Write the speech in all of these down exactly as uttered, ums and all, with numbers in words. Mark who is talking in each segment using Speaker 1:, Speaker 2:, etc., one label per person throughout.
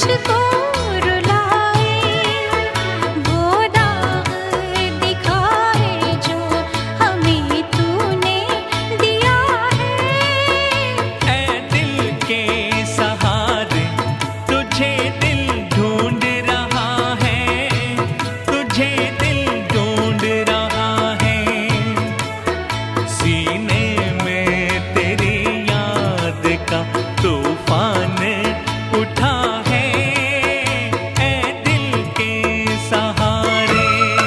Speaker 1: मुझको रुलाए, वो दाग दिखाए जो हमें तूने दिया है।
Speaker 2: ऐ दिल के सहारे तुझे दिल ढूंढ रहा है, तुझे दिल ढूंढ रहा है। सीने में तेरी याद का तूफान उठा है, ऐ दिल के सहारे।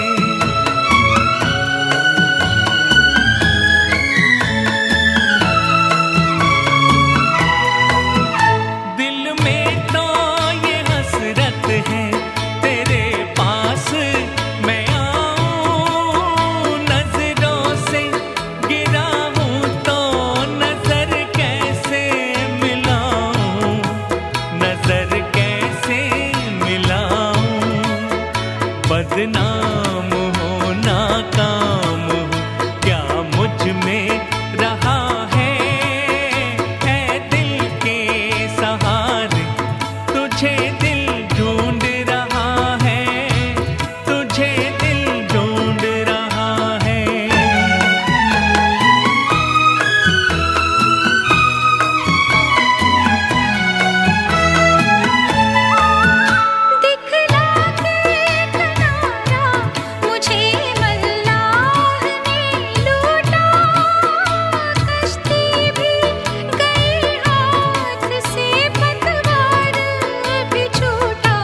Speaker 2: दिल में तो ये हसरत है तेरे पास मैं आऊं, नजरों से गिरा हूं तो नजर कैसे मिलाऊं, नजर कैसे मिलाऊं। बदनाम हो नाकाम हो क्या मुझ में रहा है, ऐ दिल के सहारे तुझे दिल ढूंढ रहा है, तुझे दिल ढूंढ रहा है।
Speaker 1: दिखला के किनारा मुझे मल्लाह ने लूटा, कश्ती भी गई हाथ से, पतवार भी छूटा,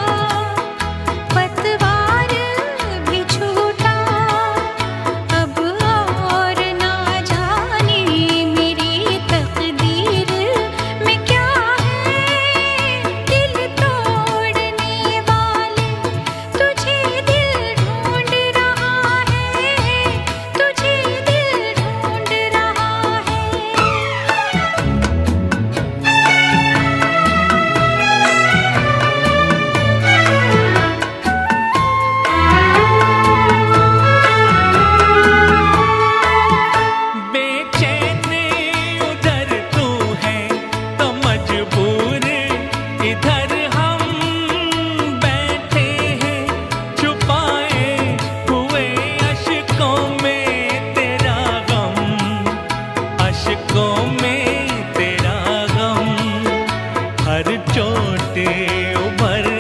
Speaker 1: पतवार भी छूटा। अब और ना जाने मेरी तकदीर में क्या है, दिल तोड़ने वाले तुझे दिल ढूंढ रहा है, तुझे दिल ढूंढ रहा है।
Speaker 2: बेचैन उधर तू है तो मजबूर इधर हम बैठे हैं, छुपाए हुए अश्कों में तेरा गम, अश्कों में तेरा गम। हर चोट उभर